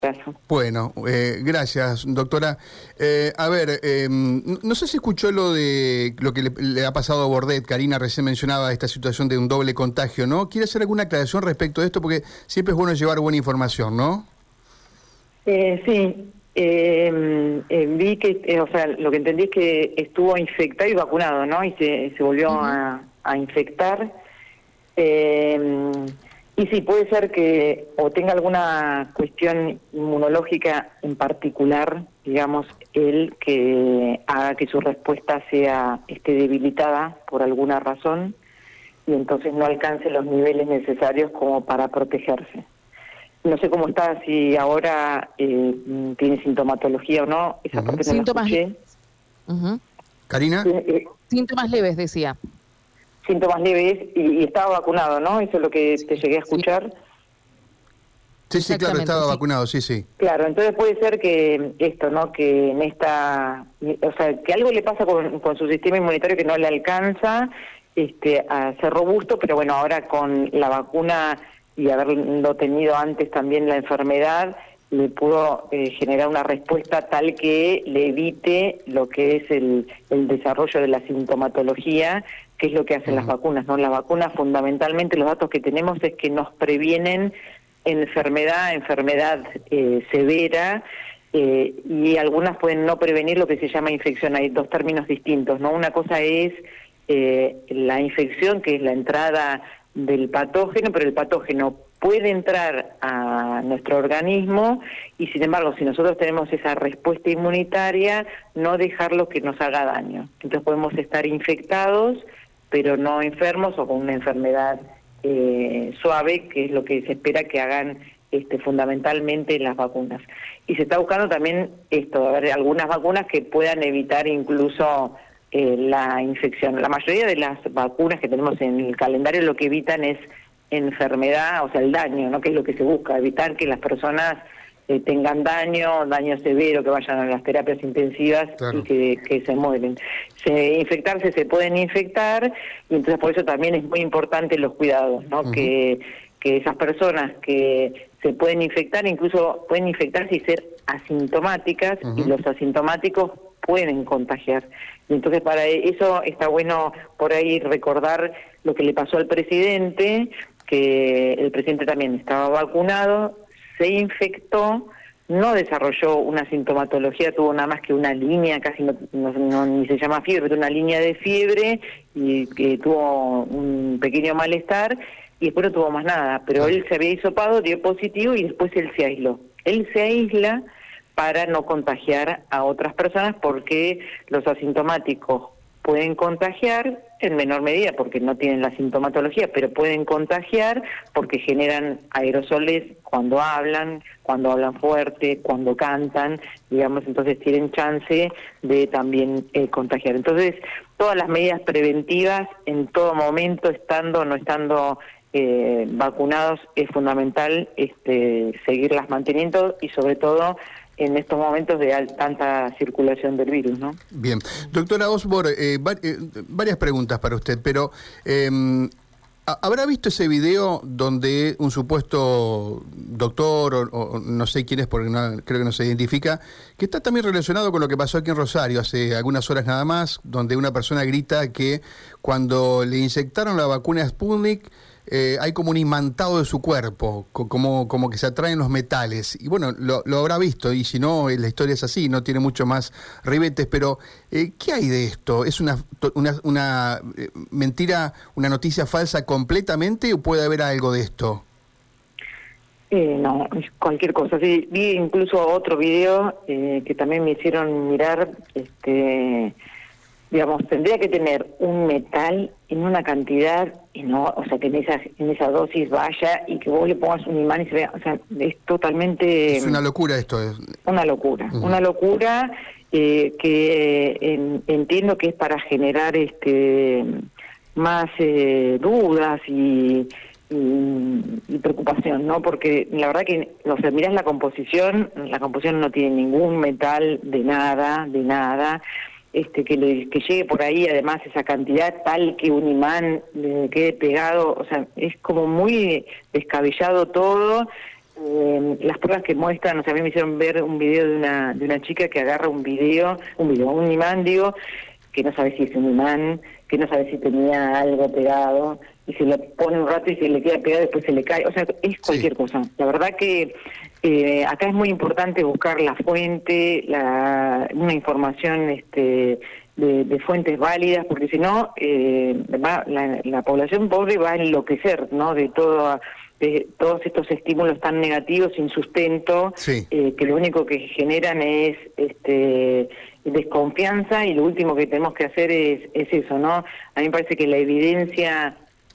Abrazo. Bueno, gracias, doctora. No sé si escuchó lo que le ha pasado a Bordet. Karina recién mencionaba esta situación de un doble contagio, ¿no? ¿Quiere hacer alguna aclaración respecto de esto? Porque siempre es bueno llevar buena información, ¿no? Sí, vi que, lo que entendí es que estuvo infectado y vacunado, ¿no? Y se volvió a infectar. Y sí, puede ser que o tenga alguna cuestión inmunológica en particular, digamos, él, que haga que su respuesta esté debilitada por alguna razón y entonces no alcance los niveles necesarios como para protegerse. No sé cómo está, si ahora tiene sintomatología o no, esa parte no la escuché. ¿Karina? Síntomas leves, decía. Síntomas leves y estaba vacunado, ¿no? Eso es lo que te llegué a escuchar. Sí, claro, estaba vacunado, sí. Claro, entonces puede ser que esto, ¿no? Que en que algo le pasa con su sistema inmunitario que no le alcanza a ser robusto, pero bueno, ahora con la vacuna y haberlo tenido antes también la enfermedad, le pudo generar una respuesta tal que le evite lo que es el desarrollo de la sintomatología, que es lo que hacen las vacunas, ¿no? Las vacunas, fundamentalmente, los datos que tenemos es que nos previenen enfermedad severa, y algunas pueden no prevenir lo que se llama infección. Hay dos términos distintos, ¿no? Una cosa es la infección, que es la entrada del patógeno, pero el patógeno puede entrar a nuestro organismo y, sin embargo, si nosotros tenemos esa respuesta inmunitaria, no dejarlo que nos haga daño. Entonces podemos estar infectados, pero no enfermos o con una enfermedad suave, que es lo que se espera que hagan fundamentalmente las vacunas. Y se está buscando también algunas vacunas que puedan evitar incluso la infección. La mayoría de las vacunas que tenemos en el calendario lo que evitan es enfermedad, o sea, el daño, ¿no? Que es lo que se busca, evitar que las personas tengan daño severo, que vayan a las terapias intensivas. Claro. Y que se mueren. Infectarse se pueden infectar, y entonces por eso también es muy importante los cuidados, ¿no? Que esas personas que se pueden infectar, incluso pueden infectarse y ser asintomáticas, y los asintomáticos pueden contagiar. Y entonces para eso está bueno por ahí recordar lo que le pasó al presidente, que el presidente también estaba vacunado, se infectó, no desarrolló una sintomatología, tuvo nada más que una línea, casi ni se llama fiebre, pero una línea de fiebre, y que tuvo un pequeño malestar, y después no tuvo más nada, pero él se había hisopado, dio positivo, y después él se aisló. Él se aísla para no contagiar a otras personas, porque los asintomáticos pueden contagiar en menor medida porque no tienen la sintomatología, pero pueden contagiar porque generan aerosoles cuando hablan fuerte, cuando cantan, digamos, entonces tienen chance de también contagiar. Entonces, todas las medidas preventivas en todo momento, estando o no estando vacunados, es fundamental seguirlas manteniendo, y sobre todo en estos momentos de tanta circulación del virus, ¿no? Bien. Doctora Osborne, varias preguntas para usted, pero ¿habrá visto ese video donde un supuesto doctor, o no sé quién es, porque creo que no se identifica, que está también relacionado con lo que pasó aquí en Rosario hace algunas horas nada más, donde una persona grita que cuando le inyectaron la vacuna Sputnik, hay como un imantado de su cuerpo, como que se atraen los metales? Y bueno, lo habrá visto, y si no, la historia es así, no tiene mucho más ribetes, pero ¿qué hay de esto? ¿Es una mentira, una noticia falsa completamente, o puede haber algo de esto? No, cualquier cosa. Sí, vi incluso otro video que también me hicieron mirar, digamos, tendría que tener un metal en una cantidad, y no, o sea, que en esa dosis vaya y que vos le pongas un imán y se vea, o sea, es totalmente... Es una locura esto. Una locura, una locura que entiendo que es para generar más dudas y preocupación, ¿no? Porque la verdad que, o sea, mirás la composición no tiene ningún metal de nada, que llegue por ahí además esa cantidad tal que un imán le quede pegado, o sea, es como muy descabellado todo, las pruebas que muestran, o sea, a mí me hicieron ver un video de una chica que agarra un imán, digo, que no sabe si es un imán, que no sabe si tenía algo pegado, y se lo pone un rato y se le queda pegado, después se le cae, o sea, es cualquier cosa. La verdad que acá es muy importante buscar la fuente, una información de fuentes válidas, porque si no, la población pobre va a enloquecer, ¿no?, de todos estos estímulos tan negativos, sin sustento, que lo único que generan es desconfianza, y lo último que tenemos que hacer es eso, ¿no? A mí me parece que la evidencia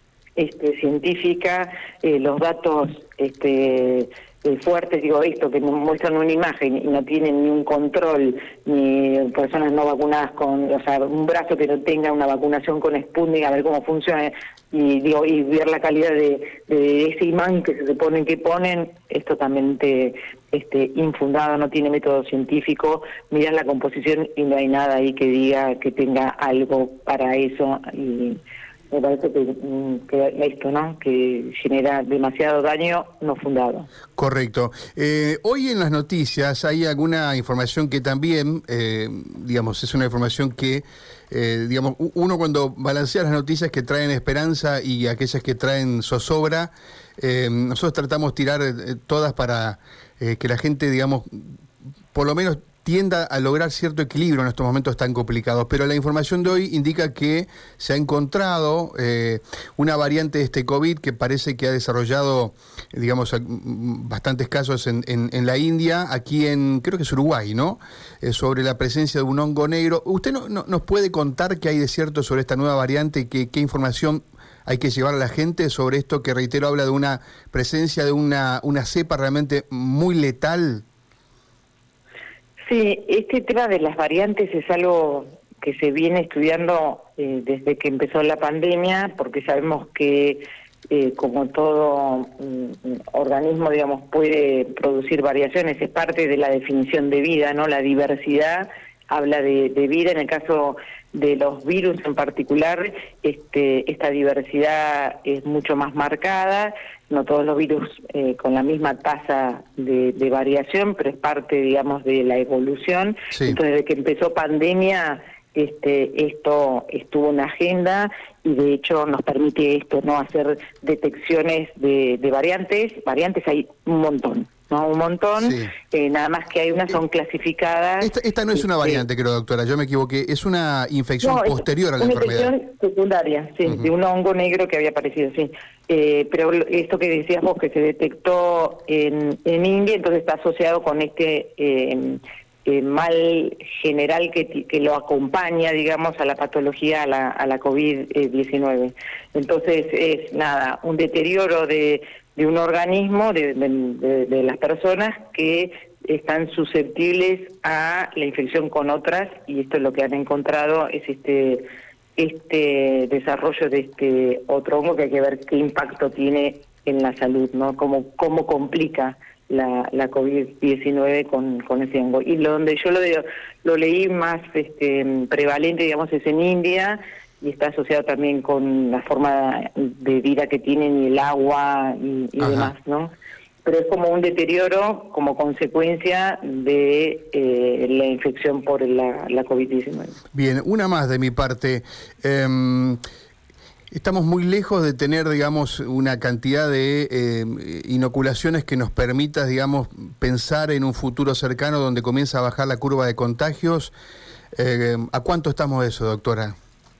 científica, los datos fuertes, digo, esto que nos muestran una imagen y no tienen ni un control, ni personas no vacunadas o sea, un brazo que no tenga una vacunación con Sputnik, a ver cómo funciona, y ver la calidad de ese imán que se supone que ponen, es totalmente infundado, no tiene método científico. Mirás la composición y no hay nada ahí que diga que tenga algo para eso, y me parece que esto, ¿no?, que genera demasiado daño no fundado. Correcto. Hoy en las noticias hay alguna información que también, digamos, es una información que, digamos, uno cuando balancea las noticias que traen esperanza y aquellas que traen zozobra, nosotros tratamos de tirar todas para que la gente, digamos, por lo menos tienda a lograr cierto equilibrio en estos momentos tan complicados. Pero la información de hoy indica que se ha encontrado una variante de este COVID que parece que ha desarrollado, digamos, bastantes casos en la India, aquí creo que es Uruguay, ¿no? Sobre la presencia de un hongo negro. ¿Usted nos puede contar qué hay de cierto sobre esta nueva variante y qué información hay que llevar a la gente sobre esto que, reitero, habla de una presencia de una cepa realmente muy letal? Sí, este tema de las variantes es algo que se viene estudiando desde que empezó la pandemia, porque sabemos que como todo organismo, digamos, puede producir variaciones, es parte de la definición de vida, ¿no? La diversidad habla de vida. En el caso de los virus en particular, esta diversidad es mucho más marcada. No todos los virus con la misma tasa de variación, pero es parte, digamos, de la evolución. Sí. Entonces, desde que empezó pandemia, esto estuvo en la agenda, y de hecho nos permite esto, ¿no?, hacer detecciones de variantes. Variantes hay un montón, ¿no? Un montón, sí. Nada más que hay unas son clasificadas. Esta no es una variante, creo, doctora, yo me equivoqué, es una infección posterior a la enfermedad. Una infección secundaria, sí, de un hongo negro que había aparecido, sí. Pero esto que decías vos, que se detectó en India, entonces está asociado con mal general que lo acompaña, digamos, a la patología, a la COVID-19. Entonces es un deterioro de un organismo, de las personas que están susceptibles a la infección con otras, y esto es lo que han encontrado, es este desarrollo de este otro hongo, que hay que ver qué impacto tiene en la salud, ¿no? Cómo complica la COVID-19 con ese hongo. Y donde yo lo leí más prevalente, digamos, es en India, y está asociado también con la forma de vida que tienen, y el agua y demás, ¿no? Pero es como un deterioro como consecuencia de la infección por la COVID-19. Bien, una más de mi parte. Estamos muy lejos de tener, digamos, una cantidad de inoculaciones que nos permita, digamos, pensar en un futuro cercano donde comienza a bajar la curva de contagios. ¿A cuánto estamos de eso, doctora?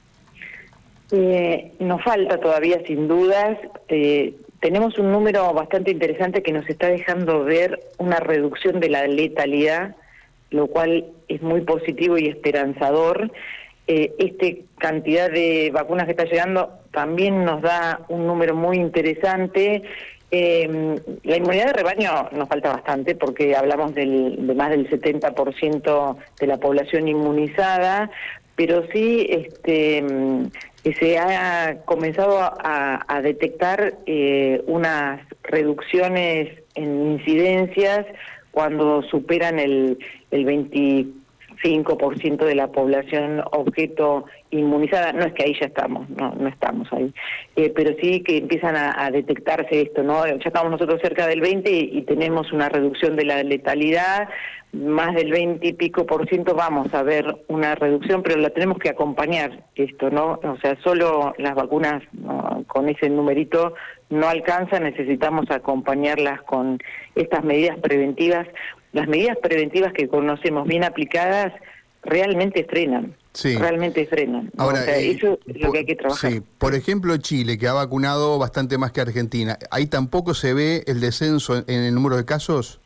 Nos falta todavía, sin dudas. Tenemos un número bastante interesante que nos está dejando ver una reducción de la letalidad, lo cual es muy positivo y esperanzador. Cantidad de vacunas que está llegando también nos da un número muy interesante. La inmunidad de rebaño nos falta bastante, porque hablamos de más del 70% de la población inmunizada, pero sí se ha comenzado a detectar unas reducciones en incidencias cuando superan el 20 5% de la población objeto inmunizada. No es que ahí ya estamos, no estamos ahí, pero sí que empiezan a detectarse esto, ¿no? Ya estamos nosotros cerca del 20 y tenemos una reducción de la letalidad, más del 20 y pico % vamos a ver una reducción, pero la tenemos que acompañar esto, ¿no? O sea, solo las vacunas, ¿no?, con ese numerito no alcanza, necesitamos acompañarlas con estas medidas preventivas. Las medidas preventivas que conocemos bien aplicadas realmente frenan. Sí. Realmente frenan, ¿no? Ahora, O sea, eso es lo que hay que trabajar. Sí, por ejemplo, Chile, que ha vacunado bastante más que Argentina, ¿ahí tampoco se ve el descenso en el número de casos?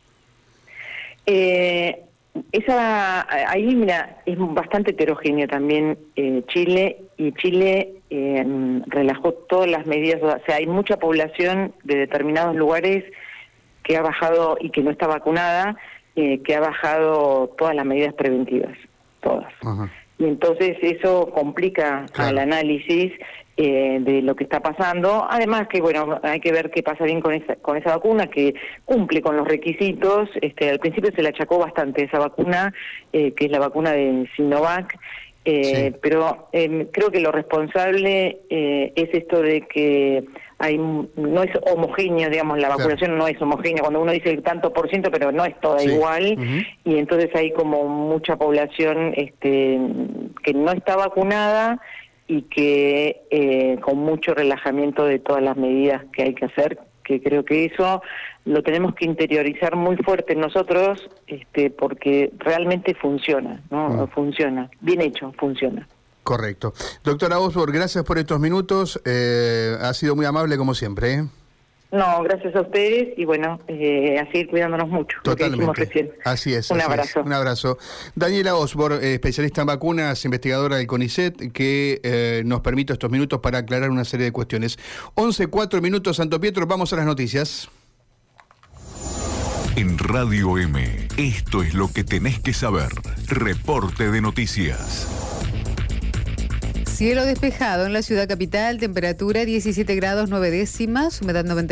Ahí, mira, es bastante heterogéneo también Chile, y Chile relajó todas las medidas. O sea, hay mucha población de determinados lugares que ha bajado y que no está vacunada, que ha bajado todas las medidas preventivas, todas. Ajá. Y entonces eso complica al análisis de lo que está pasando. Además que, bueno, hay que ver qué pasa bien con esa vacuna, que cumple con los requisitos. Al principio se le achacó bastante esa vacuna, que es la vacuna de Sinovac, sí. Pero creo que lo responsable es esto de que no es homogéneo, digamos, la vacunación, claro, no es homogénea, cuando uno dice tanto por ciento, pero no es toda, sí, igual, y entonces hay como mucha población que no está vacunada y que con mucho relajamiento de todas las medidas que hay que hacer, que creo que eso lo tenemos que interiorizar muy fuerte nosotros, porque realmente funciona, ¿no? Funciona, bien hecho, funciona. Correcto. Doctora Osborne, gracias por estos minutos. Ha sido muy amable como siempre, ¿eh? No, gracias a ustedes y bueno, a seguir cuidándonos mucho. Totalmente. Lo que dijimos recién. Así es. Un así abrazo. Es. Un abrazo. Daniela Osborne, especialista en vacunas, investigadora del CONICET, que nos permite estos minutos para aclarar una serie de cuestiones. 11:04 Santo Pietro, vamos a las noticias. En Radio M, esto es lo que tenés que saber. Reporte de noticias. Cielo despejado en la ciudad capital, temperatura 17 grados 9 décimas, humedad 90%.